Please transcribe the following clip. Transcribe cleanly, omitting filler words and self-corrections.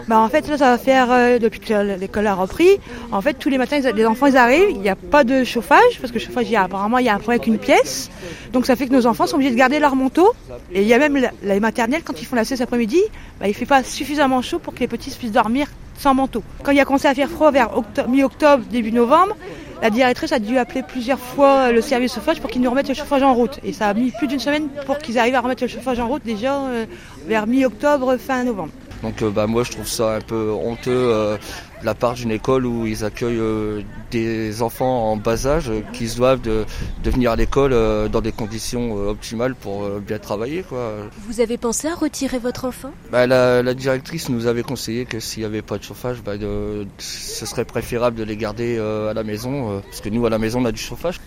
En fait, là, ça va faire depuis que l'école a repris. En fait, tous les matins, les enfants ils arrivent, il n'y a pas de chauffage parce que le chauffage, apparemment, il y a un problème avec une pièce. Donc, ça fait que nos enfants sont obligés de garder leur manteau. Et il y a même la maternelle, quand ils font la sieste après-midi, il ne fait pas suffisamment chaud pour que les petits puissent dormir sans manteau. Quand il a commencé à faire froid vers mi-octobre, début novembre, la directrice a dû appeler plusieurs fois le service chauffage pour qu'ils nous remettent le chauffage en route. Et ça a mis plus d'une semaine pour qu'ils arrivent à remettre le chauffage en route déjà vers mi-octobre, fin novembre. Donc moi je trouve ça un peu honteux de la part d'une école où ils accueillent des enfants en bas âge qui se doivent de venir à l'école dans des conditions optimales pour bien travailler, quoi. Vous avez pensé à retirer votre enfant ? La directrice nous avait conseillé que s'il n'y avait pas de chauffage, ce serait préférable de les garder à la maison, parce que nous à la maison on a du chauffage.